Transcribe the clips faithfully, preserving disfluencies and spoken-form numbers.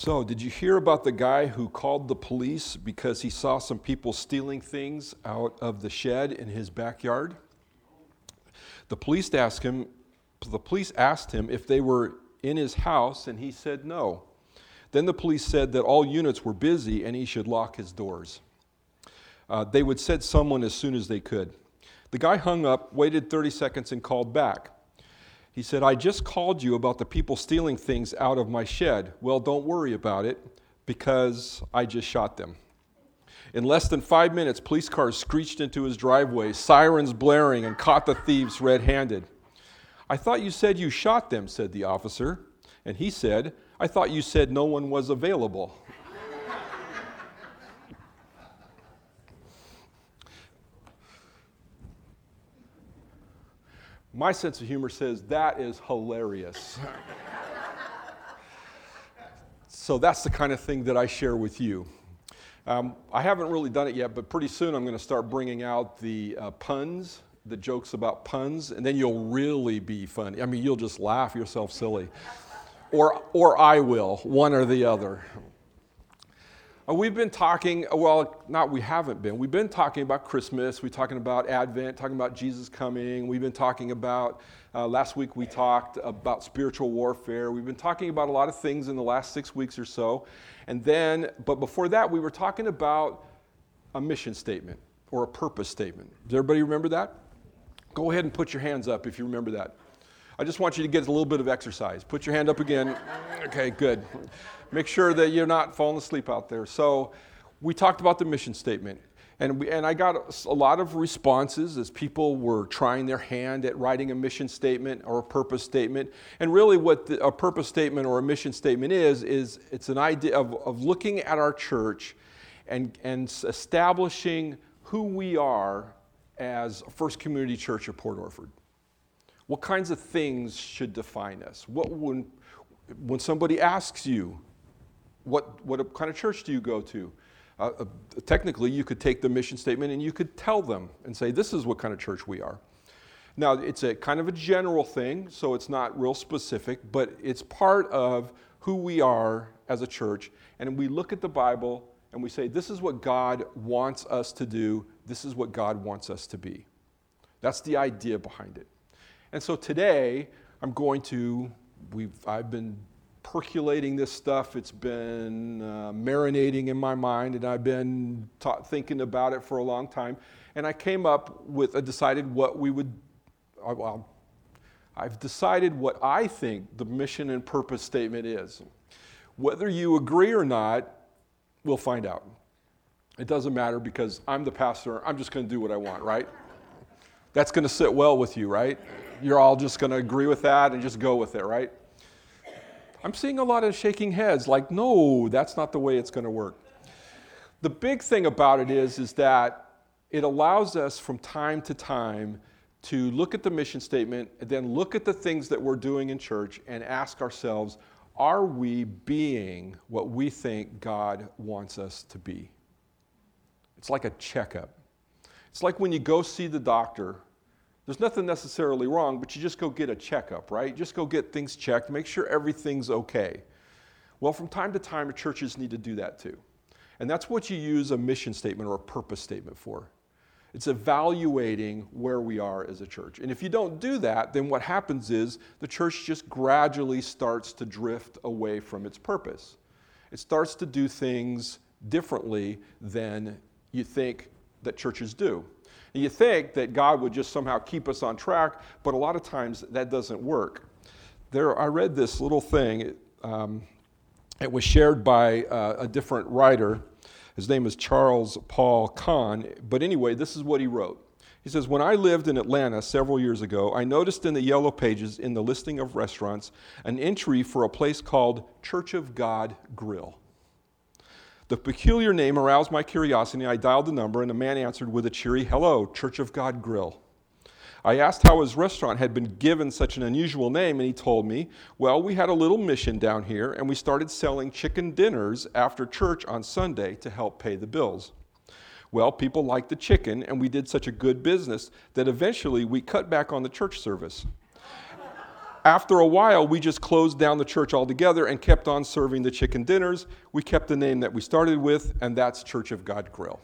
So, did you hear about the guy who called the police because he saw some people stealing things out of the shed in his backyard? The police asked him, the police asked him if they were in his house, and he said no. Then the police said that all units were busy and he should lock his doors. Uh, they would send someone as soon as they could. The guy hung up, waited thirty seconds, and called back. He said, I just called you about the people stealing things out of my shed. Well, don't worry about it, because I just shot them. In less than five minutes, police cars screeched into his driveway, sirens blaring, and caught the thieves red-handed. I thought you said you shot them, said the officer. And he said, I thought you said no one was available. My sense of humor says, that is hilarious. So that's the kind of thing that I share with you. Um, I haven't really done it yet, but pretty soon I'm going to start bringing out the uh, puns, the jokes about puns, and then you'll really be funny. I mean, you'll just laugh yourself silly. Or, or I will, one or the other. Uh, we've been talking, well, not we haven't been. We've been talking about Christmas. We're talking about Advent, talking about Jesus coming. We've been talking about, uh, last week we talked about spiritual warfare. We've been talking about a lot of things in the last six weeks or so. And then, but before that, we were talking about a mission statement or a purpose statement. Does everybody remember that? Go ahead and put your hands up if you remember that. I just want you to get a little bit of exercise. Put your hand up again. Okay, good. Make sure that you're not falling asleep out there. So we talked about the mission statement, and we, and I got a lot of responses as people were trying their hand at writing a mission statement or a purpose statement. And really what the, a purpose statement or a mission statement is, is it's an idea of, of looking at our church and, and establishing who we are as First Community Church of Port Orford. What kinds of things should define us? What when, when somebody asks you, what, what kind of church do you go to? Uh, uh, technically, you could take the mission statement and you could tell them and say, this is what kind of church we are. Now, it's a kind of a general thing, so it's not real specific, but it's part of who we are as a church. And we look at the Bible and we say, this is what God wants us to do. This is what God wants us to be. That's the idea behind it. And so today, I'm going to, we've, I've been percolating this stuff. It's been uh, marinating in my mind, and I've been ta- thinking about it for a long time. And I came up with, I decided what we would, uh, well, I've decided what I think the mission and purpose statement is. Whether you agree or not, we'll find out. It doesn't matter because I'm the pastor. I'm just going to do what I want, right? That's going to sit well with you, right? You're all just going to agree with that and just go with it, right? I'm seeing a lot of shaking heads like, no, that's not the way it's going to work. The big thing about it is, is that it allows us from time to time to look at the mission statement and then look at the things that we're doing in church and ask ourselves, are we being what we think God wants us to be? It's like a checkup. It's like when you go see the doctor. There's nothing necessarily wrong, but you just go get a checkup, right? Just go get things checked, make sure everything's okay. Well, from time to time, churches need to do that too. And that's what you use a mission statement or a purpose statement for. It's evaluating where we are as a church. And if you don't do that, then what happens is the church just gradually starts to drift away from its purpose. It starts to do things differently than you think that churches do. And you think that God would just somehow keep us on track, but a lot of times that doesn't work. There, I read this little thing. Um, it was shared by uh, a different writer. His name is Charles Paul Kahn. But anyway, this is what he wrote. He says, when I lived in Atlanta several years ago, I noticed in the Yellow Pages in the listing of restaurants an entry for a place called Church of God Grill. The peculiar name aroused my curiosity. I dialed the number, and the man answered with a cheery, hello, Church of God Grill. I asked how his restaurant had been given such an unusual name, and he told me, well, we had a little mission down here, and we started selling chicken dinners after church on Sunday to help pay the bills. Well, people liked the chicken, and we did such a good business that eventually we cut back on the church service. After a while, we just closed down the church altogether and kept on serving the chicken dinners. We kept the name that we started with, and that's Church of God Grill.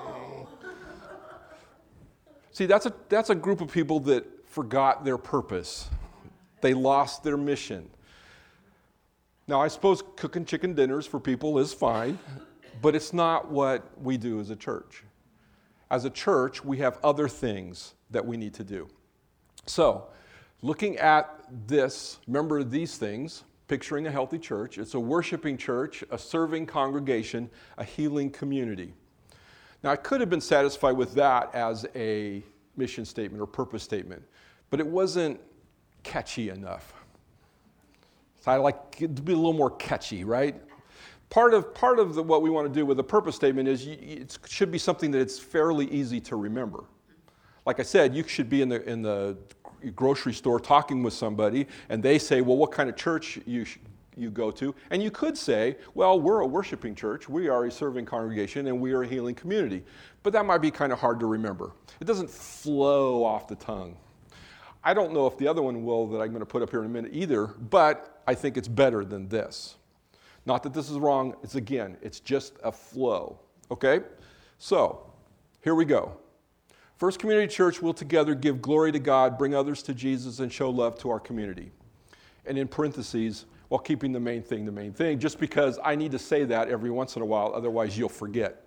See, that's a, that's a group of people that forgot their purpose. They lost their mission. Now, I suppose cooking chicken dinners for people is fine, but it's not what we do as a church. As a church, we have other things that we need to do. So, looking at this, remember these things, picturing a healthy church. It's a worshiping church, a serving congregation, a healing community. Now, I could have been satisfied with that as a mission statement or purpose statement, but it wasn't catchy enough. So I like it to be a little more catchy, right? Part of part of the, what we want to do with a purpose statement is you, it should be something that it's fairly easy to remember. Like I said, you should be in the in the grocery store talking with somebody, and they say, "Well, what kind of church you sh- you go to?" And you could say, "Well, we're a worshiping church. We are a serving congregation, and we are a healing community." But that might be kind of hard to remember. It doesn't flow off the tongue. I don't know if the other one will that I'm going to put up here in a minute either, but I think it's better than this. Not that this is wrong. It's again, it's just a flow. Okay? So, here we go. First Community Church will together give glory to God, bring others to Jesus, and show love to our community. And in parentheses, while keeping the main thing the main thing, just because I need to say that every once in a while, otherwise you'll forget.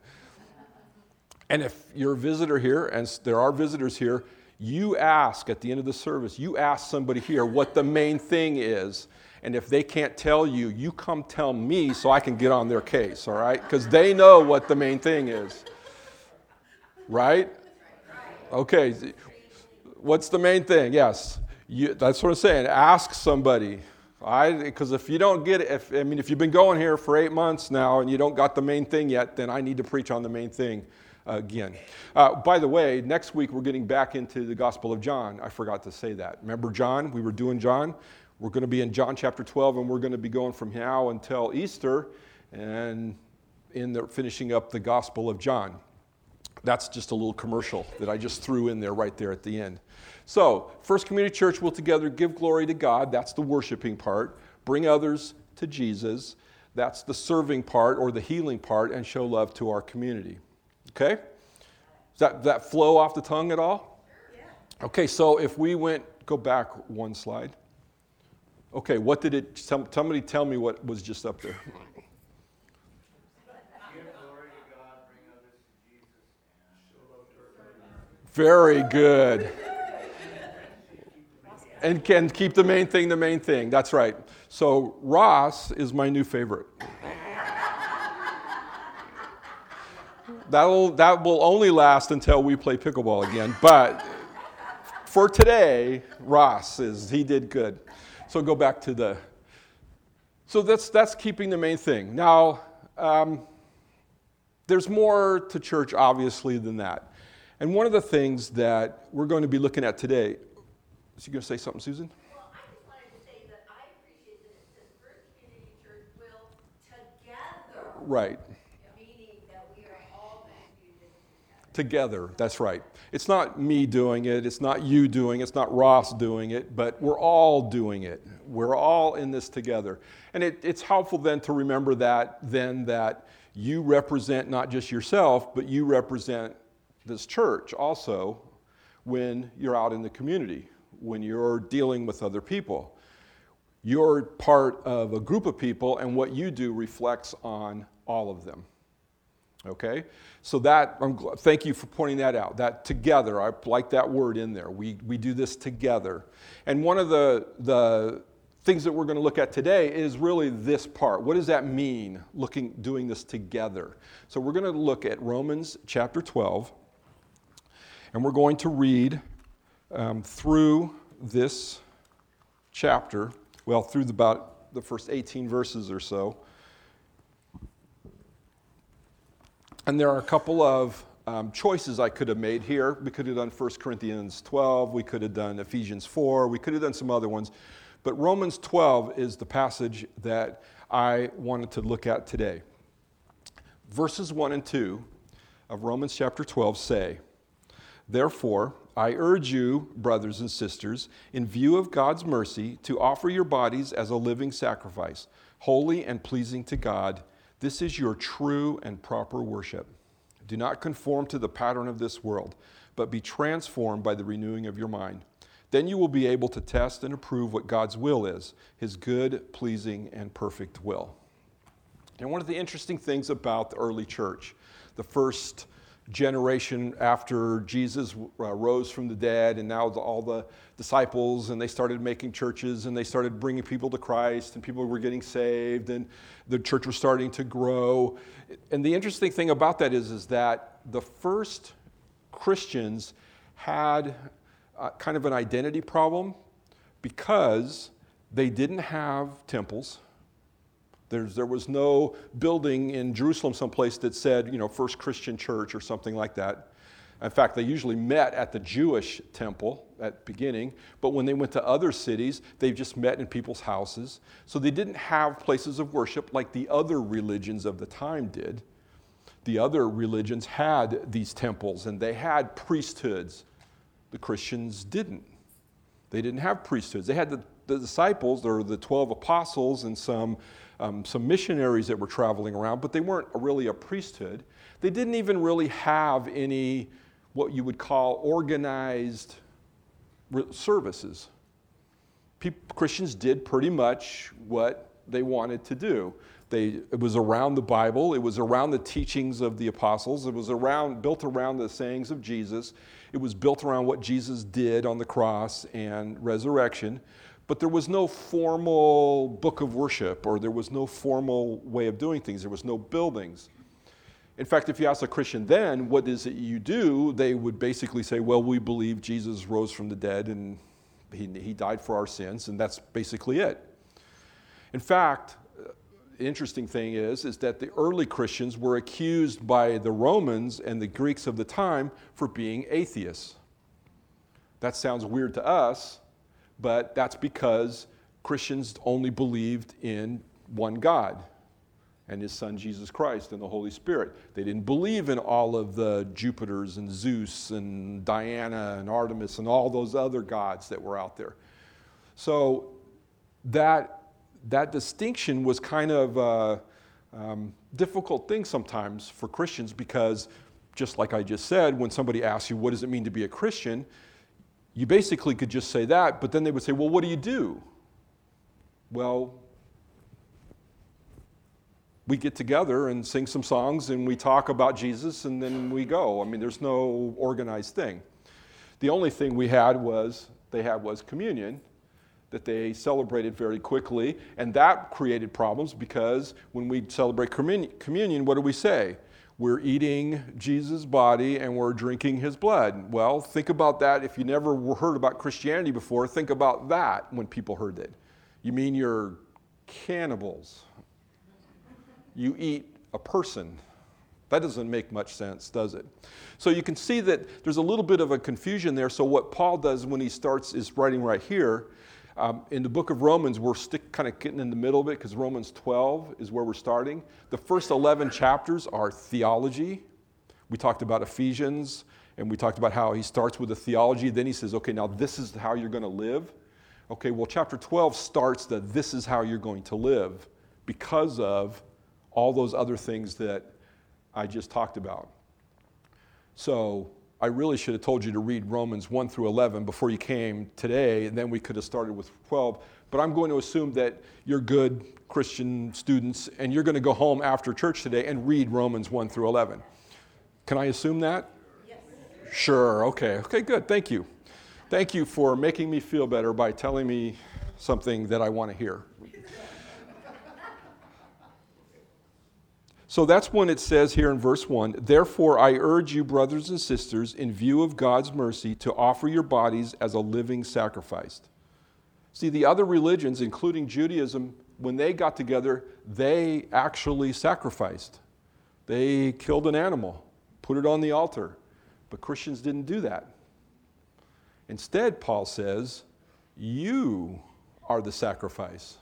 And if you're a visitor here, and there are visitors here, you ask at the end of the service, you ask somebody here what the main thing is. And if they can't tell you, you come tell me so I can get on their case, all right? Because they know what the main thing is. Right? Okay. What's the main thing? Yes. You, that's what I'm saying. Ask somebody. Because if you don't get it, if, I mean, if you've been going here for eight months now and you don't got the main thing yet, then I need to preach on the main thing again. Uh, by the way, next week we're getting back into the Gospel of John. I forgot to say that. Remember John? We were doing John. We're going to be in John chapter twelve, and we're going to be going from now until Easter and in the finishing up the Gospel of John. That's just a little commercial that I just threw in there right there at the end. So, First Community Church will together give glory to God. That's the worshiping part. Bring others to Jesus. That's the serving part or the healing part, and show love to our community. Okay? Does that, does that flow off the tongue at all? Yeah. Okay, so if we went, go back one slide. Okay, what did it, somebody tell me what was just up there. Very good. And can keep the main thing the main thing. That's right. So Ross is my new favorite. That'll, that will only last until we play pickleball again. But for today, Ross is, he did good. So go back to the, so that's that's keeping the main thing. Now, um, there's more to church, obviously, than that. And one of the things that we're going to be looking at today, is you going to say something, Susan? Well, I just wanted to say that I appreciate that it says First Community Church will together. Right. Meaning that we are all going to do this together. Together, that's right. It's not me doing it, it's not you doing it, it's not Ross doing it, but we're all doing it. We're all in this together. And it, it's helpful then to remember that, then that you represent not just yourself, but you represent this church also when you're out in the community, when you're dealing with other people. You're part of a group of people, and what you do reflects on all of them. Okay? So that, I'm glad, thank you for pointing that out. That together, I like that word in there. We we do this together. And one of the, the things that we're going to look at today is really this part. What does that mean, looking, doing this together? So we're going to look at Romans chapter twelve, and we're going to read um, through this chapter, well, through the, about the first eighteen verses or so. And there are a couple of um, choices I could have made here. We could have done First Corinthians twelve. We could have done Ephesians four. We could have done some other ones. But Romans twelve is the passage that I wanted to look at today. Verses one and two of Romans chapter twelve say, Therefore, I urge you, brothers and sisters, in view of God's mercy, to offer your bodies as a living sacrifice, holy and pleasing to God. This is your true and proper worship. Do not conform to the pattern of this world, but be transformed by the renewing of your mind. Then you will be able to test and approve what God's will is, his good, pleasing, and perfect will. And one of the interesting things about the early church, the first generation after Jesus uh, rose from the dead, and now the, all the disciples, and they started making churches, and they started bringing people to Christ, and people were getting saved, and the church was starting to grow. And the interesting thing about that is, is that the first Christians had uh, kind of an identity problem because they didn't have temples. There's, there was no building in Jerusalem someplace that said, you know, First Christian Church or something like that. In fact, they usually met at the Jewish temple at the beginning, but when they went to other cities, they just met in people's houses. So they didn't have places of worship like the other religions of the time did. The other religions had these temples and they had priesthoods. The Christians didn't. They didn't have priesthoods. They had the, the disciples, or the twelve apostles, and some Um, some missionaries that were traveling around, but they weren't really a priesthood. They didn't even really have any what you would call organized re- services. Pe- Christians did pretty much what they wanted to do. They, it was around the Bible. It was around the teachings of the apostles. It was around, built around the sayings of Jesus. It was built around what Jesus did on the cross and resurrection. But there was no formal book of worship, or there was no formal way of doing things. There was no buildings. In fact, if you ask a Christian then, what is it you do? They would basically say, well, we believe Jesus rose from the dead and he, he died for our sins, and that's basically it. In fact, the interesting thing is, is that the early Christians were accused by the Romans and the Greeks of the time for being atheists. That sounds weird to us, but that's because Christians only believed in one God and his son Jesus Christ and the Holy Spirit. They didn't believe in all of the Jupiters and Zeus and Diana and Artemis and all those other gods that were out there. So that, that distinction was kind of a um, difficult thing sometimes for Christians, because just like I just said, when somebody asks you, what does it mean to be a Christian? You basically could just say that, but then they would say, well, what do you do? Well, we get together and sing some songs and we talk about Jesus and then we go. I mean, there's no organized thing. The only thing we had was, they had was communion that they celebrated very quickly, and that created problems because when we celebrate communion, what do we say? We're eating Jesus' body and we're drinking his blood. Well, think about that. If you never heard about Christianity before, think about that when people heard it. You mean you're cannibals. You eat a person. That doesn't make much sense, does it? So you can see that there's a little bit of a confusion there. So what Paul does when he starts is writing right here. Um, in the book of Romans, we're stick, kind of getting in the middle of it because Romans twelve is where we're starting. The first eleven chapters are theology. We talked about Ephesians, and we talked about how he starts with a theology. Then he says, okay, now this is how you're going to live. Okay, well, chapter twelve starts that this is how you're going to live because of all those other things that I just talked about. So I really should have told you to read Romans one through eleven before you came today, and then we could have started with twelve. But I'm going to assume that you're good Christian students, and you're going to go home after church today and read Romans one through eleven. Can I assume that? Yes. Sure, okay. Okay, good, thank you. Thank you for making me feel better by telling me something that I want to hear. So that's when it says here in verse one, therefore I urge you, brothers and sisters, in view of God's mercy, to offer your bodies as a living sacrifice. See, the other religions, including Judaism, when they got together, they actually sacrificed. They killed an animal, put it on the altar. But Christians didn't do that. Instead, Paul says, you are the sacrifice.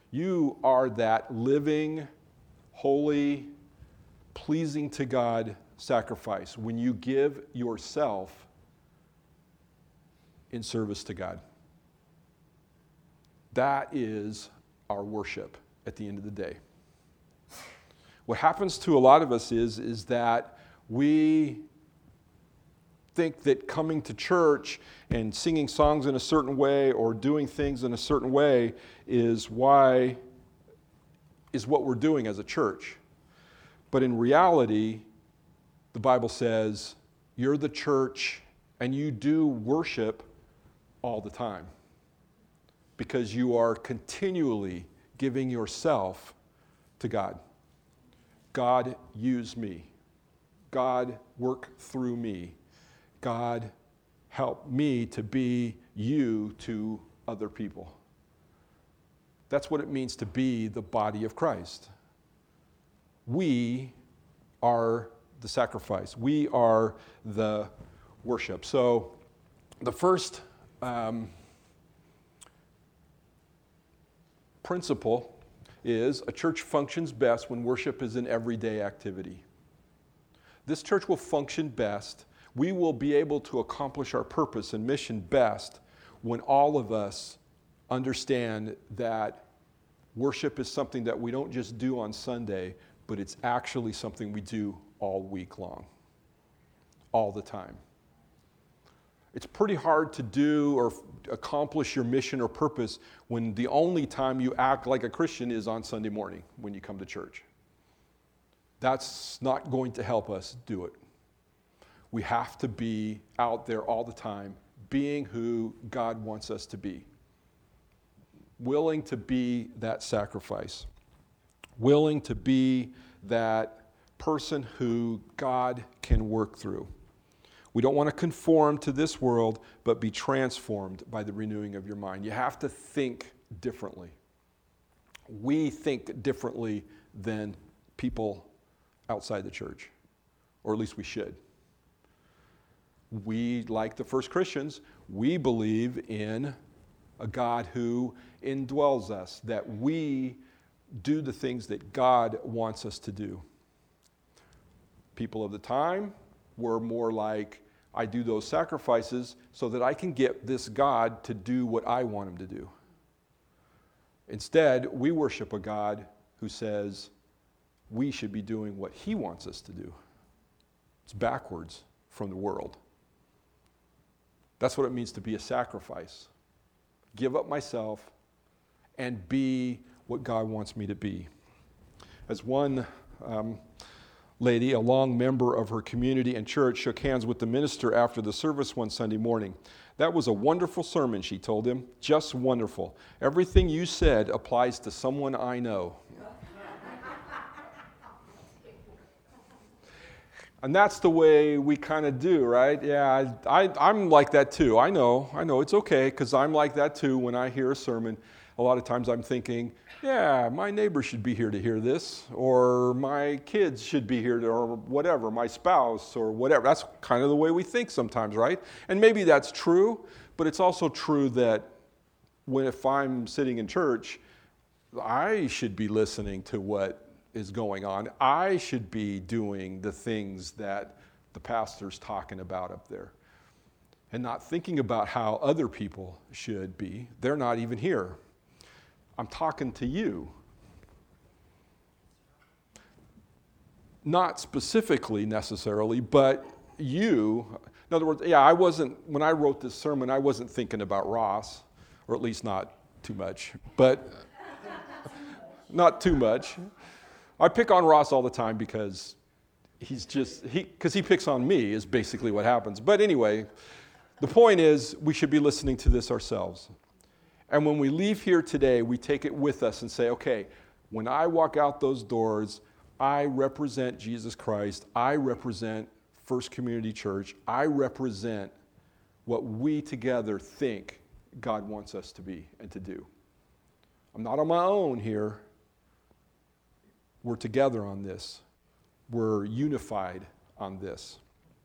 You are that living, holy, pleasing to God sacrifice, when you give yourself in service to God. That is our worship at the end of the day. What happens to a lot of us is, is that we think that coming to church and singing songs in a certain way or doing things in a certain way is why is what we're doing as a church. But in reality, the Bible says you're the church and you do worship all the time because you are continually giving yourself to God. God, use me. God, work through me. God, help me to be you to other people. That's what it means to be the body of Christ. We are the sacrifice. We are the worship. So the first um, principle is a church functions best when worship is an everyday activity. This church will function best. We will be able to accomplish our purpose and mission best when all of us understand that worship is something that we don't just do on Sunday, but it's actually something we do all week long, all the time. It's pretty hard to do or accomplish your mission or purpose when the only time you act like a Christian is on Sunday morning when you come to church. That's not going to help us do it. We have to be out there all the time, being who God wants us to be. Willing to be that sacrifice. Willing to be that person who God can work through. We don't want to conform to this world, but be transformed by the renewing of your mind. You have to think differently. We think differently than people outside the church, or at least we should. We, like the first Christians, we believe in a God who indwells us, that we do the things that God wants us to do. People of the time were more like, I do those sacrifices so that I can get this God to do what I want him to do. Instead, we worship a God who says we should be doing what he wants us to do. It's backwards from the world. That's what it means to be a sacrifice. Give up myself and be what God wants me to be. As one um, lady, a long member of her community and church, shook hands with the minister after the service one Sunday morning. That was a wonderful sermon, she told him. Just wonderful. Everything you said applies to someone I know. And that's the way we kind of do, right? Yeah, I, I, I'm like that too. I know, I know, it's okay, because I'm like that too when I hear a sermon. A lot of times I'm thinking, yeah, my neighbor should be here to hear this, or my kids should be here, to, or whatever, my spouse, or whatever. That's kind of the way we think sometimes, right? And maybe that's true, but it's also true that when if I'm sitting in church, I should be listening to what is going on. I should be doing the things that the pastor's talking about up there and not thinking about how other people should be. They're not even here. I'm talking to you. Not specifically necessarily, but you. In other words, yeah, I wasn't, when I wrote this sermon, I wasn't thinking about Ross, or at least not too much, but not too much. I pick on Ross all the time because he's just, he, because he picks on me is basically what happens. But anyway, the point is we should be listening to this ourselves. And when we leave here today, we take it with us and say, okay, when I walk out those doors, I represent Jesus Christ. I represent First Community Church. I represent what we together think God wants us to be and to do. I'm not on my own here. We're together on this. We're unified on this.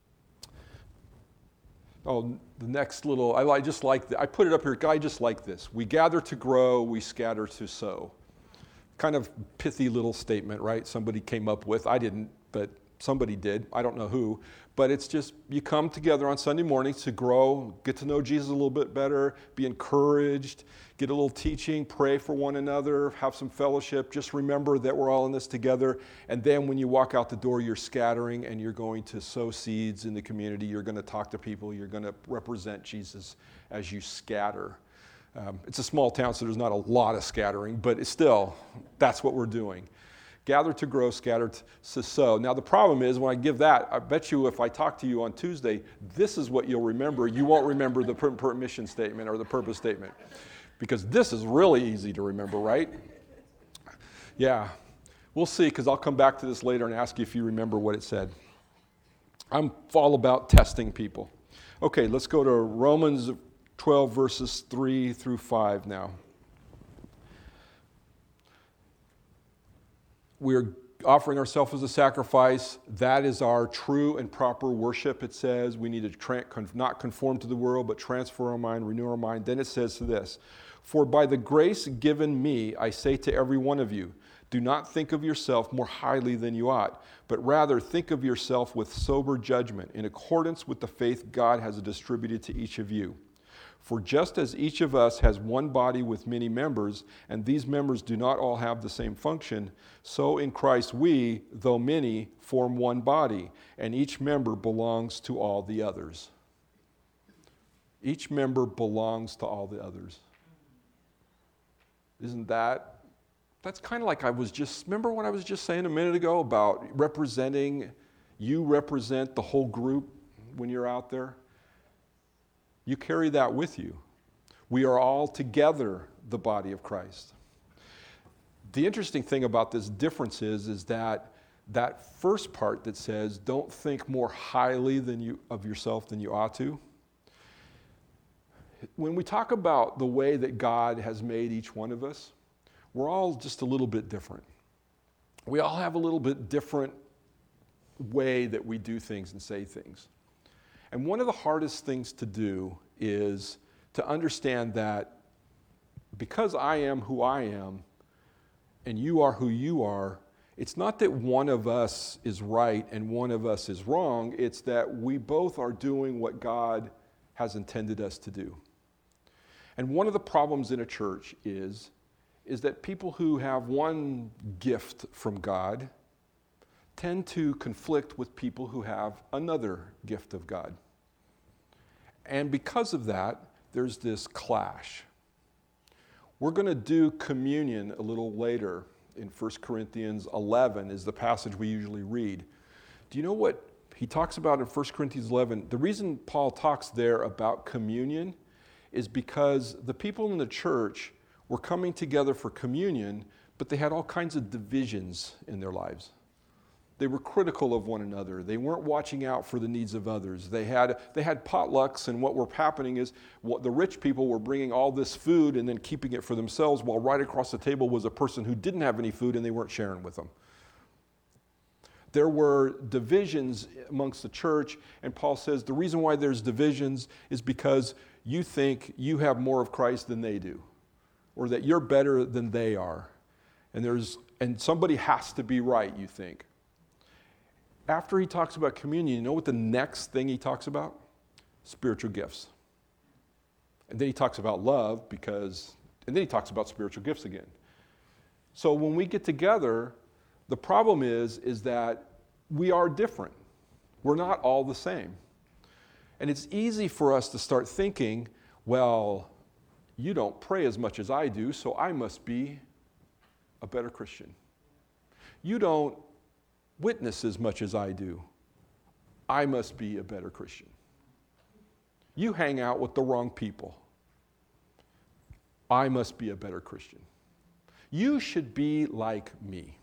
Oh, the next little, I like just like, the, I put it up here, I just like this. We gather to grow, we scatter to sow. Kind of pithy little statement, right? Somebody came up with, I didn't, but somebody did. I don't know who. But it's just you come together on Sunday mornings to grow, get to know Jesus a little bit better, be encouraged, get a little teaching, pray for one another, have some fellowship. Just remember that we're all in this together. And then when you walk out the door, you're scattering and you're going to sow seeds in the community. You're going to talk to people. You're going to represent Jesus as you scatter. Um, it's a small town, so there's not a lot of scattering, but it's still, that's what we're doing. Gather to grow, scatter to sow. Now the problem is when I give that, I bet you if I talk to you on Tuesday, this is what you'll remember. You won't remember the per- per- mission statement or the purpose statement. Because this is really easy to remember, right? Yeah. We'll see, because I'll come back to this later and ask you if you remember what it said. I'm all about testing people. Okay, let's go to Romans twelve, verses three through five now. We're offering ourselves as a sacrifice. That is our true and proper worship, it says. We need to tra- not conform to the world, but transfer our mind, renew our mind. Then it says to this, for by the grace given me, I say to every one of you, do not think of yourself more highly than you ought, but rather think of yourself with sober judgment, in accordance with the faith God has distributed to each of you. For just as each of us has one body with many members, and these members do not all have the same function, so in Christ we, though many, form one body, and each member belongs to all the others. Each member belongs to all the others. Isn't that, that's kind of like I was just, remember what I was just saying a minute ago about representing, you represent the whole group when you're out there? You carry that with you. We are all together the body of Christ. The interesting thing about this difference is, is that that first part that says, don't think more highly than you, of yourself than you ought to. When we talk about the way that God has made each one of us, we're all just a little bit different. We all have a little bit different way that we do things and say things. And one of the hardest things to do is to understand that because I am who I am and you are who you are, it's not that one of us is right and one of us is wrong. It's that we both are doing what God has intended us to do. And one of the problems in a church is, is that people who have one gift from God tend to conflict with people who have another gift of God. And because of that, there's this clash. We're going to do communion a little later in First Corinthians eleven is the passage we usually read. Do you know what he talks about in First Corinthians eleven? The reason Paul talks there about communion is because the people in the church were coming together for communion, but they had all kinds of divisions in their lives. They were critical of one another. They weren't watching out for the needs of others. They had they had potlucks, and what were happening is what the rich people were bringing all this food and then keeping it for themselves, while right across the table was a person who didn't have any food and they weren't sharing with them. There were divisions amongst the church, and Paul says the reason why there's divisions is because you think you have more of Christ than they do, or that you're better than they are. And there's and somebody has to be right, you think. After he talks about communion, you know what the next thing he talks about? Spiritual gifts. And then he talks about love because, and then he talks about spiritual gifts again. So when we get together, the problem is, is that we are different. We're not all the same. And it's easy for us to start thinking, well, you don't pray as much as I do, so I must be a better Christian. You don't witness as much as I do. I must be a better Christian. You hang out with the wrong people. I must be a better Christian. You should be like me.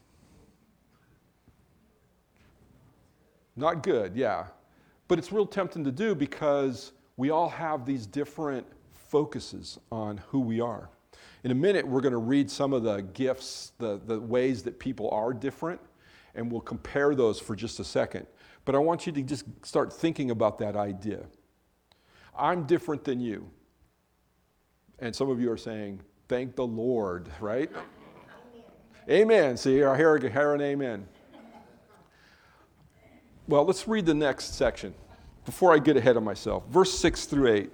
Not good, yeah. But it's real tempting to do because we all have these different focuses on who we are. In a minute, we're going to read some of the gifts, the, the ways that people are different, and we'll compare those for just a second. But I want you to just start thinking about that idea. I'm different than you. And some of you are saying, thank the Lord, right? Amen. Amen. See, I hear, hear an amen. Well, let's read the next section before I get ahead of myself. Verse six through eight.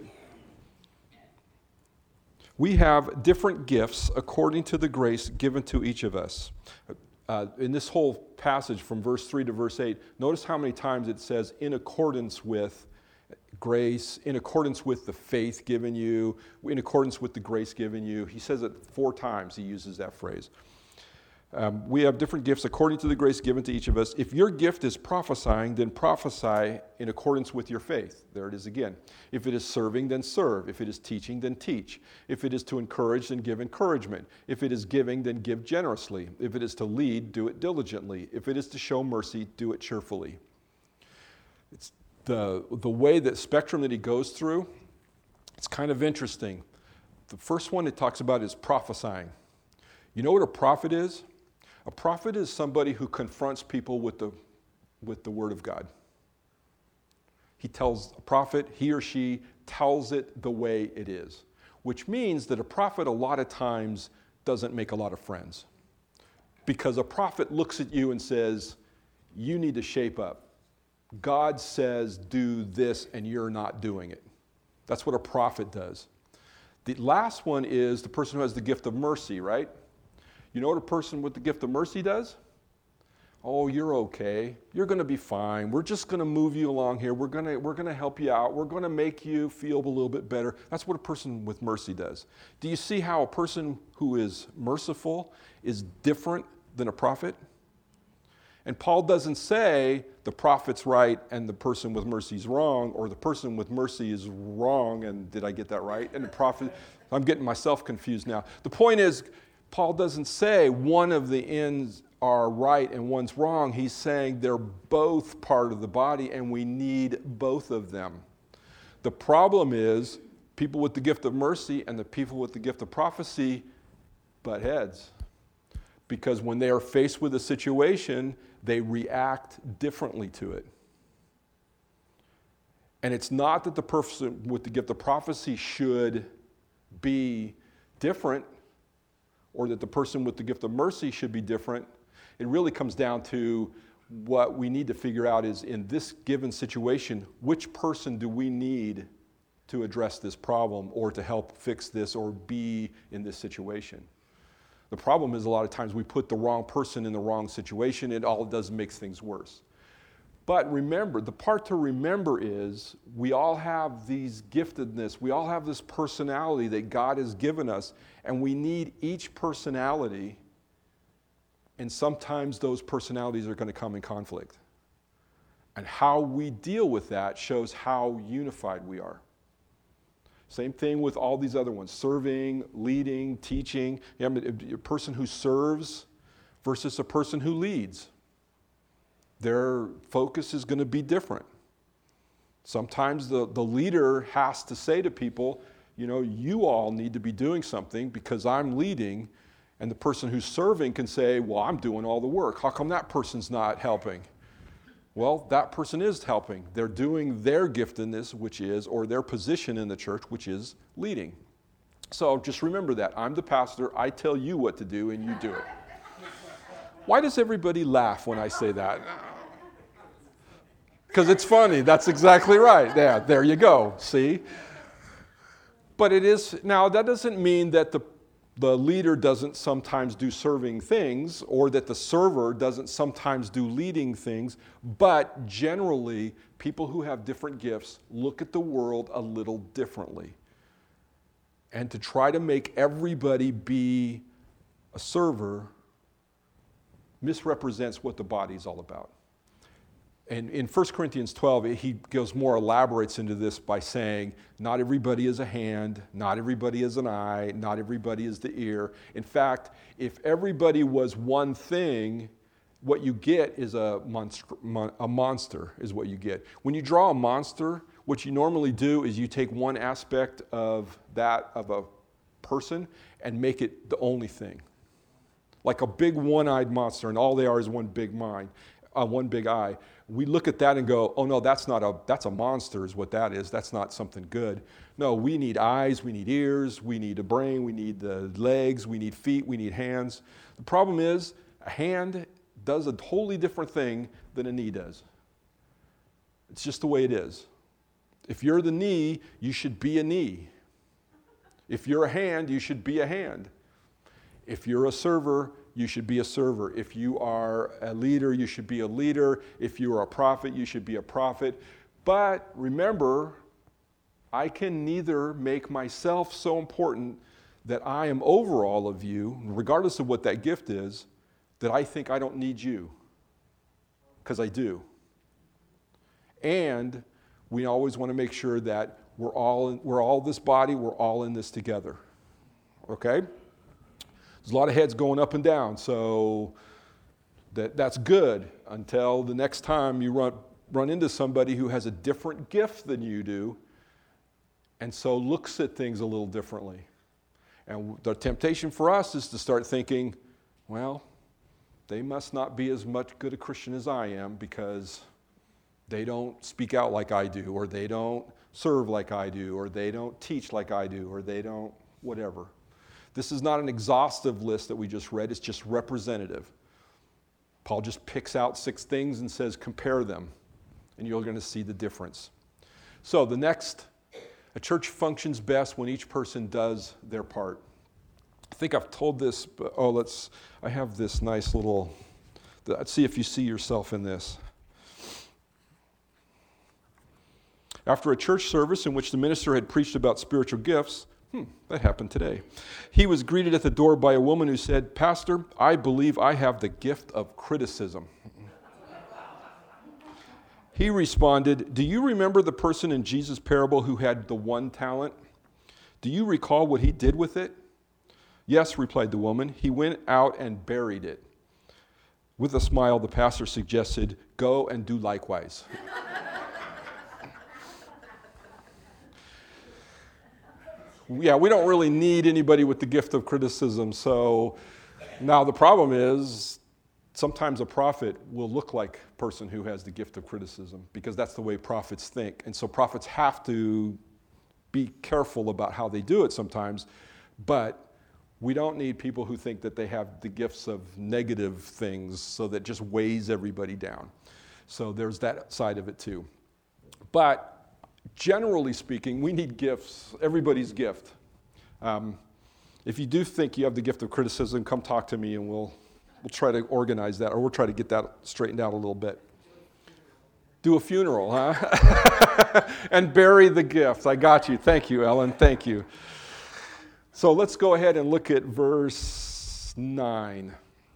We have different gifts according to the grace given to each of us. Uh, in this whole passage from verse three to verse eight, notice how many times it says in accordance with grace, in accordance with the faith given you, in accordance with the grace given you. He says it four times, he uses that phrase. Um, we have different gifts according to the grace given to each of us. If your gift is prophesying, then prophesy in accordance with your faith. There it is again. If it is serving, then serve. If it is teaching, then teach. If it is to encourage, then give encouragement. If it is giving, then give generously. If it is to lead, do it diligently. If it is to show mercy, do it cheerfully. It's the, the way that spectrum that he goes through, it's kind of interesting. The first one it talks about is prophesying. You know what a prophet is? A prophet is somebody who confronts people with the, with the word of God. He tells a prophet, he or she tells it the way it is, which means that a prophet a lot of times doesn't make a lot of friends. Because a prophet looks at you and says, you need to shape up. God says do this and you're not doing it. That's what a prophet does. The last one is the person who has the gift of mercy, right? You know what a person with the gift of mercy does? Oh, you're okay. You're going to be fine. We're just going to move you along here. We're going to we're going to help you out. We're going to make you feel a little bit better. That's what a person with mercy does. Do you see how a person who is merciful is different than a prophet? And Paul doesn't say the prophet's right and the person with mercy is wrong, or the person with mercy is wrong and did I get that right? And the prophet, I'm getting myself confused now. The point is, Paul doesn't say one of the ends are right and one's wrong. He's saying they're both part of the body and we need both of them. The problem is people with the gift of mercy and the people with the gift of prophecy butt heads. Because when they are faced with a situation, they react differently to it. And it's not that the person with the gift of prophecy should be different, or that the person with the gift of mercy should be different. It really comes down to what we need to figure out is in this given situation, which person do we need to address this problem or to help fix this or be in this situation? The problem is a lot of times we put the wrong person in the wrong situation. It all does makes things worse. But remember, the part to remember is we all have these giftedness. We all have this personality that God has given us, and we need each personality, and sometimes those personalities are going to come in conflict. And how we deal with that shows how unified we are. Same thing with all these other ones, serving, leading, teaching. You have a person who serves versus a person who leads. Their focus is going to be different. Sometimes the, the leader has to say to people, you know, you all need to be doing something because I'm leading. And the person who's serving can say, well, I'm doing all the work. How come that person's not helping? Well, that person is helping. They're doing their giftedness, which is, or their position in the church, which is leading. So just remember that. I'm the pastor. I tell you what to do, and you do it. Why does everybody laugh when I say that? Because it's funny. That's exactly right. Yeah, there you go. See? But it is, now that doesn't mean that the the leader doesn't sometimes do serving things, or that the server doesn't sometimes do leading things, but generally, people who have different gifts look at the world a little differently. And to try to make everybody be a server misrepresents what the body's all about. And in First Corinthians twelve, he goes more, elaborates into this by saying, not everybody is a hand, not everybody is an eye, not everybody is the ear. In fact, if everybody was one thing, what you get is a monster, a monster is what you get. When you draw a monster, what you normally do is you take one aspect of that, of a person, and make it the only thing. Like a big one-eyed monster, and all they are is one big mind, uh, one big eye. We look at that and go, oh no, that's not a, that's a monster is what that is. That's not something good. No, we need eyes, we need ears, we need a brain, we need the legs, we need feet, we need hands. The problem is, a hand does a totally different thing than a knee does. It's just the way it is. If you're the knee, you should be a knee. If you're a hand, you should be a hand. If you're a server, you should be a server. If you are a leader, you should be a leader. If you are a prophet, you should be a prophet. But remember, I can neither make myself so important that I am over all of you, regardless of what that gift is, that I think I don't need you, because I do. And we always want to make sure that we're all in, we're all this body, we're all in this together. Okay? There's a lot of heads going up and down, so that, that's good until the next time you run, run into somebody who has a different gift than you do, and so looks at things a little differently. And the temptation for us is to start thinking, well, they must not be as much good a Christian as I am because they don't speak out like I do, or they don't serve like I do, or they don't teach like I do, or they don't whatever. This is not an exhaustive list that we just read. It's just representative. Paul just picks out six things and says, compare them, and you're going to see the difference. So the next, a church functions best when each person does their part. I think I've told this, but oh, let's, I have this nice little, let's see if you see yourself in this. After a church service in which the minister had preached about spiritual gifts, hmm, that happened today, he was greeted at the door by a woman who said, "Pastor, I believe I have the gift of criticism." He responded, "Do you remember the person in Jesus' parable who had the one talent? Do you recall what he did with it?" "Yes," replied the woman. "He went out and buried it." With a smile, the pastor suggested, "Go and do likewise." Yeah, we don't really need anybody with the gift of criticism. So now the problem is sometimes a prophet will look like a person who has the gift of criticism because that's the way prophets think. And so prophets have to be careful about how they do it sometimes. But we don't need people who think that they have the gifts of negative things so that just weighs everybody down. So there's that side of it too. But generally speaking, we need gifts, everybody's gift. Um, if you do think you have the gift of criticism, come talk to me and we'll we'll try to organize that, or we'll try to get that straightened out a little bit. Do a funeral, huh? And bury the gift. I got you. Thank you, Ellen. Thank you. So let's go ahead and look at verse nine.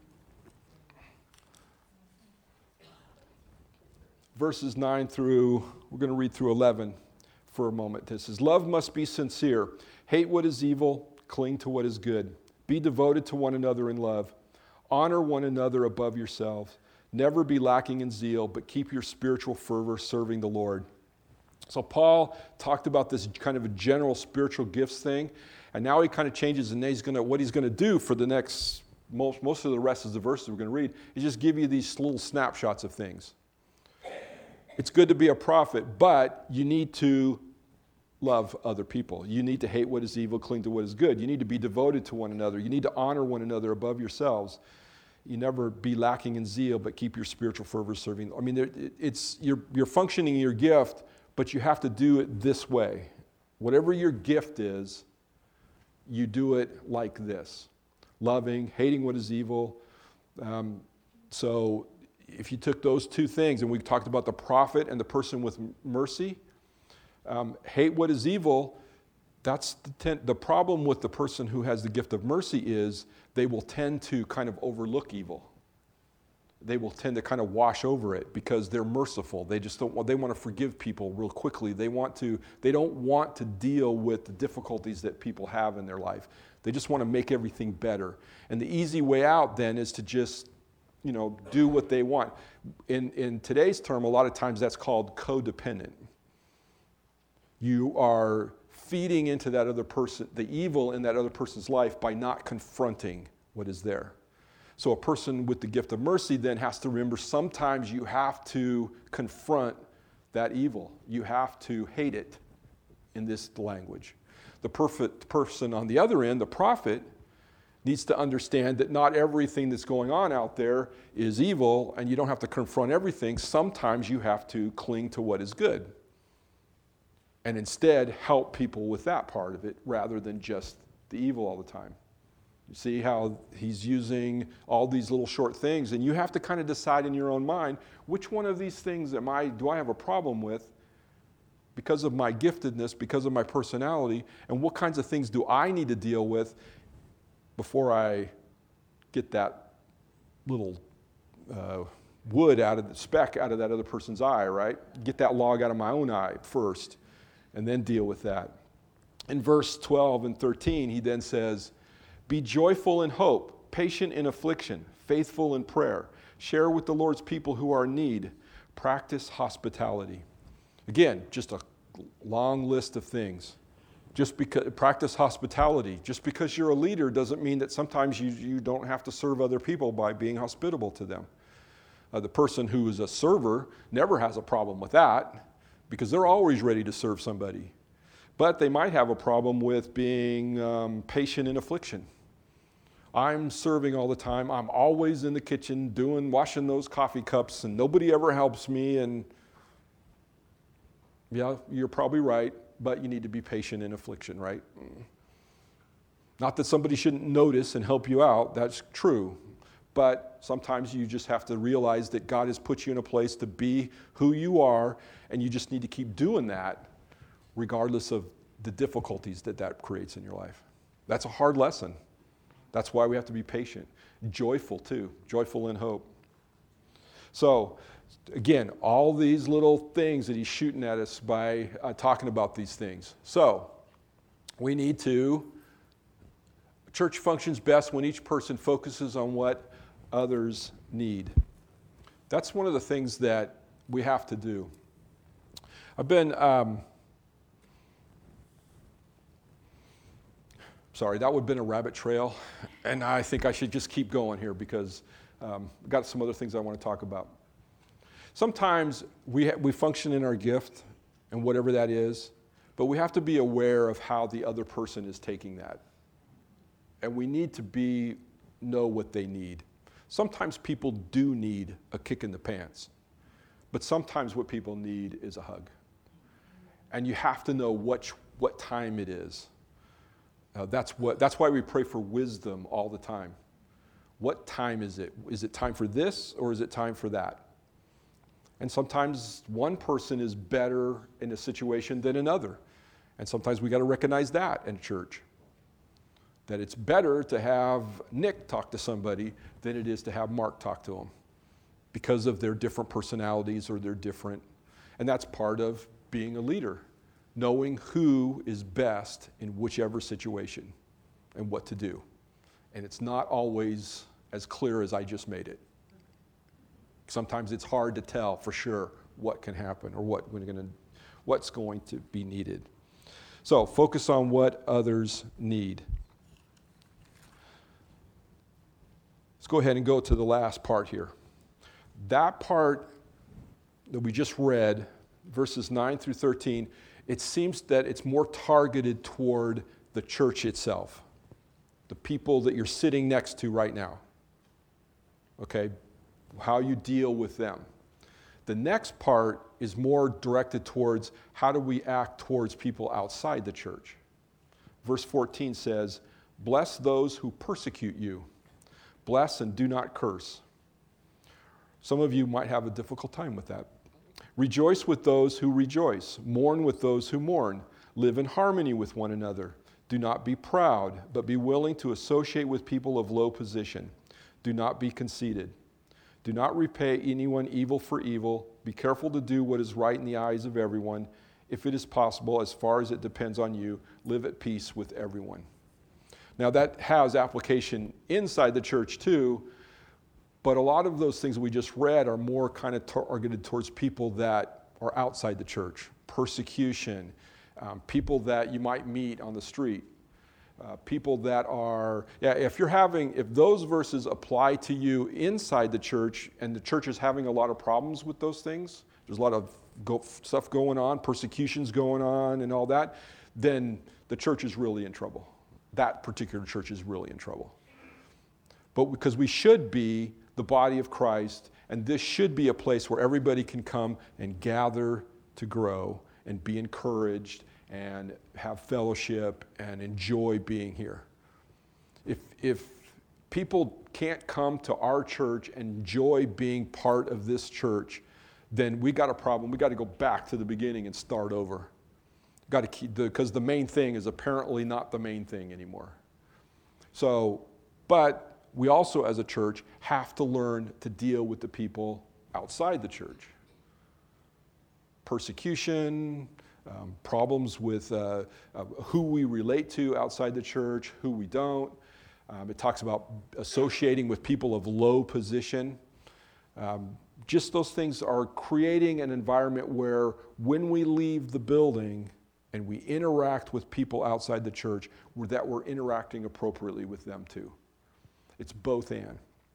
Verses nine through, we're going to read through eleven for a moment. This says, "Love must be sincere. Hate what is evil. Cling to what is good. Be devoted to one another in love. Honor one another above yourselves. Never be lacking in zeal, but keep your spiritual fervor serving the Lord." So Paul talked about this kind of a general spiritual gifts thing, and now he kind of changes, and he's going to, what he's going to do for the next, most, most of the rest of the verses we're going to read, is just give you these little snapshots of things. It's good to be a prophet, but you need to love other people. You need to hate what is evil, cling to what is good. You need to be devoted to one another. You need to honor one another above yourselves. You never be lacking in zeal, but keep your spiritual fervor serving. I mean, it's you're, you're functioning in your gift, but you have to do it this way. Whatever your gift is, you do it like this. Loving, hating what is evil. Um, so if you took those two things, and we talked about the prophet and the person with mercy, um, hate what is evil, that's the, ten- the problem with the person who has the gift of mercy is they will tend to kind of overlook evil. They will tend to kind of wash over it because they're merciful. They just don't want, they want to forgive people real quickly. They want to, they don't want to deal with the difficulties that people have in their life. They just want to make everything better. And the easy way out then is to just, you know, do what they want. In, in today's term, a lot of times that's called codependent. You are feeding into that other person, the evil in that other person's life by not confronting what is there. So a person with the gift of mercy then has to remember sometimes you have to confront that evil. You have to hate it in this language. The perfect person on the other end, the prophet, needs to understand that not everything that's going on out there is evil, and you don't have to confront everything. Sometimes you have to cling to what is good and instead help people with that part of it rather than just the evil all the time. You see how he's using all these little short things, and you have to kind of decide in your own mind, which one of these things am I, do I have a problem with because of my giftedness, because of my personality, and what kinds of things do I need to deal with before I get that little uh, wood out of the speck out of that other person's eye, right? Get that log out of my own eye first, and then deal with that. In verse twelve and thirteen, he then says, be joyful in hope, patient in affliction, faithful in prayer. Share with the Lord's people who are in need. Practice hospitality. Again, just a long list of things. Just because practice hospitality. Just because you're a leader doesn't mean that sometimes you, you don't have to serve other people by being hospitable to them. Uh, the person who is a server never has a problem with that because they're always ready to serve somebody. But they might have a problem with being um, patient in affliction. I'm serving all the time. I'm always in the kitchen doing, washing those coffee cups, and nobody ever helps me. And yeah, you're probably right, but you need to be patient in affliction, right? Not that somebody shouldn't notice and help you out. That's true. But sometimes you just have to realize that God has put you in a place to be who you are, and you just need to keep doing that regardless of the difficulties that that creates in your life. That's a hard lesson. That's why we have to be patient. Joyful too. Joyful in hope. So, again, all these little things that he's shooting at us by uh, talking about these things. So, we need to, church functions best when each person focuses on what others need. That's one of the things that we have to do. I've been... Um, Sorry, that would have been a rabbit trail, and I think I should just keep going here because um, I've got some other things I want to talk about. Sometimes we, ha- we function in our gift, and whatever that is, but we have to be aware of how the other person is taking that. And we need to be know what they need. Sometimes people do need a kick in the pants, but sometimes what people need is a hug. And you have to know what, what time it is. Uh, that's what. That's why we pray for wisdom all the time. What time is it? Is it time for this or is it time for that? And sometimes one person is better in a situation than another. And sometimes we got to recognize that in church. That it's better to have Nick talk to somebody than it is to have Mark talk to them because of their different personalities or their different. And that's part of being a leader. Knowing who is best in whichever situation and what to do. And it's not always as clear as I just made it. Sometimes it's hard to tell for sure what can happen or what we're gonna, what's going to be needed. So focus on what others need. Let's go ahead and go to the last part here. That part that we just read, verses nine through thirteen, it seems that it's more targeted toward the church itself, the people that you're sitting next to right now. Okay, how you deal with them. The next part is more directed towards how do we act towards people outside the church. Verse fourteen says, bless those who persecute you. Bless and do not curse. Some of you might have a difficult time with that. Rejoice with those who rejoice. Mourn with those who mourn. Live in harmony with one another. Do not be proud, but be willing to associate with people of low position. Do not be conceited. Do not repay anyone evil for evil. Be careful to do what is right in the eyes of everyone. If it is possible, as far as it depends on you, live at peace with everyone. Now that has application inside the church too, but a lot of those things we just read are more kind of targeted towards people that are outside the church. Persecution, um, people that you might meet on the street, uh, people that are, yeah, if you're having, if those verses apply to you inside the church and the church is having a lot of problems with those things, there's a lot of go, stuff going on, persecutions going on and all that, then the church is really in trouble. That particular church is really in trouble. but because we should be the body of Christ, and this should be a place where everybody can come and gather to grow and be encouraged and have fellowship and enjoy being here. If, if people can't come to our church and enjoy being part of this church, then we got a problem. We got to go back to the beginning and start over. Got to keep the, because the main thing is apparently not the main thing anymore. So, but we also as a church have to learn to deal with the people outside the church. Persecution, um, problems with uh, uh, who we relate to outside the church, who we don't. Um, it talks about associating with people of low position. Um, just those things are creating an environment where when we leave the building and we interact with people outside the church, we're, that we're interacting appropriately with them too. It's both and.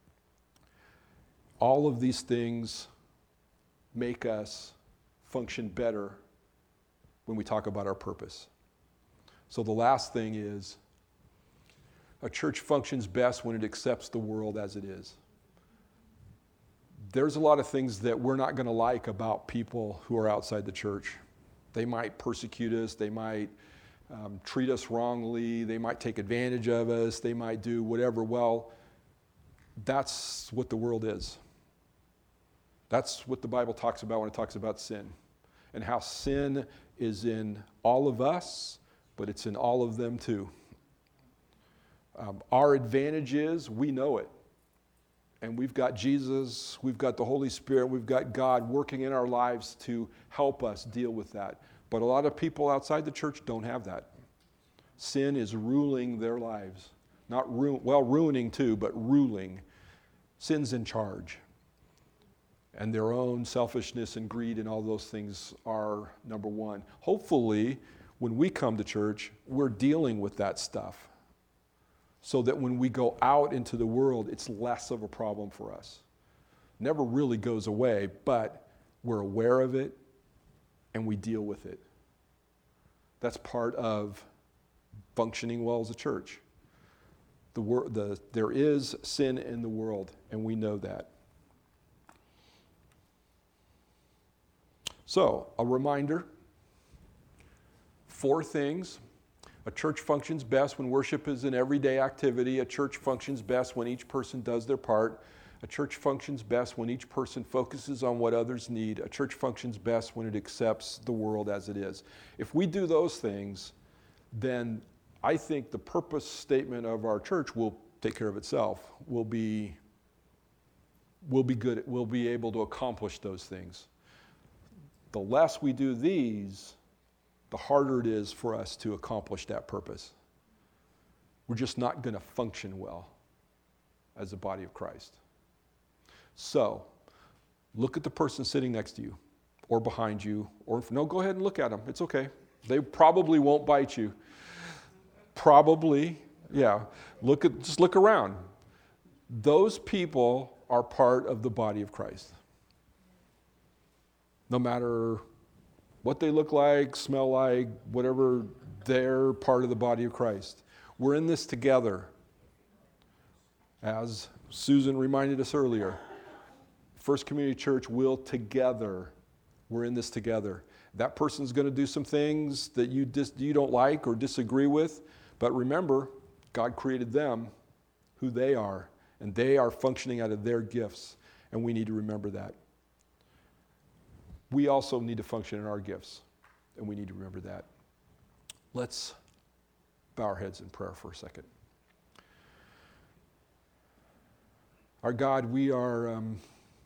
All of these things make us function better when we talk about our purpose. So the last thing is, a church functions best when it accepts the world as it is. There's a lot of things that we're not going to like about people who are outside the church. They might persecute us, they might um, treat us wrongly, they might take advantage of us, they might do whatever. Well, that's what the world is. That's what the Bible talks about when it talks about sin, and how sin is in all of us, but it's in all of them too. Um, our advantage is we know it. And we've got Jesus, we've got the Holy Spirit, we've got God working in our lives to help us deal with that. But a lot of people outside the church don't have that. Sin is ruling their lives. Not ru- well, ruining too, but ruling. Sin's in charge. And their own selfishness and greed and all those things are number one. Hopefully, when we come to church, we're dealing with that stuff, so that when we go out into the world, it's less of a problem for us. Never really goes away, but we're aware of it and we deal with it. That's part of functioning well as a church. The wor- the, there is sin in the world, and we know that. So, a reminder, four things. A church functions best when worship is an everyday activity. A church functions best when each person does their part. A church functions best when each person focuses on what others need. A church functions best when it accepts the world as it is. If we do those things, then I think the purpose statement of our church will take care of itself. We'll be, we'll be good. We'll be able to accomplish those things. The less we do these, the harder it is for us to accomplish that purpose. We're just not going to function well as a body of Christ. So, look at the person sitting next to you, or behind you, or if, no, go ahead and look at them. It's okay. They probably won't bite you. Probably, yeah. Look at, just look around. Those people are part of the body of Christ. No matter what they look like, smell like, whatever, they're part of the body of Christ. We're in this together. As Susan reminded us earlier, First Community Church will together, we're in this together. That person's going to do some things that you dis- you don't like or disagree with, but remember, God created them, who they are, and they are functioning out of their gifts, and we need to remember that. We also need to function in our gifts, and we need to remember that. Let's bow our heads in prayer for a second. Our God, we are um,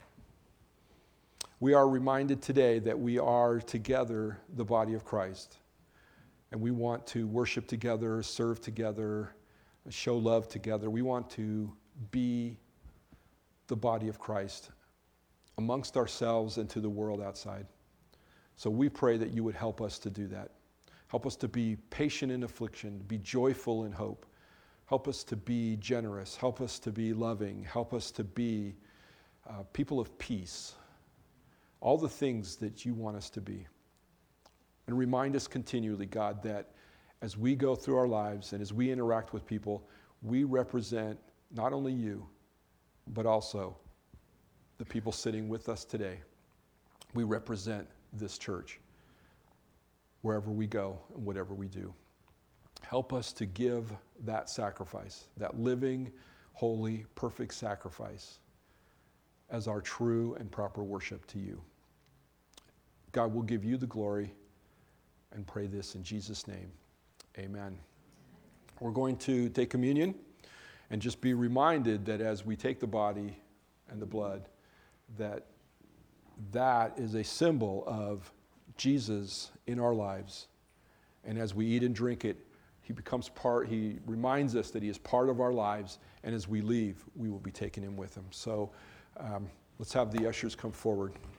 we are reminded today that we are together the body of Christ, and we want to worship together, serve together, show love together. We want to be the body of Christ amongst ourselves and to the world outside. So we pray that you would help us to do that. Help us to be patient in affliction, be joyful in hope. Help us to be generous. Help us to be loving. Help us to be uh, people of peace. All the things that you want us to be. And remind us continually, God, that as we go through our lives and as we interact with people, we represent not only you, but also the people sitting with us today. We represent this church wherever we go and whatever we do. Help us to give that sacrifice, that living, holy, perfect sacrifice as our true and proper worship to you. God, will give you the glory, and pray this in Jesus' name. Amen. We're going to take communion and just be reminded that as we take the body and the blood, that that is a symbol of Jesus in our lives. And as we eat and drink it, he becomes part, he reminds us that he is part of our lives, and as we leave, we will be taking him with him. So um, let's have the ushers come forward.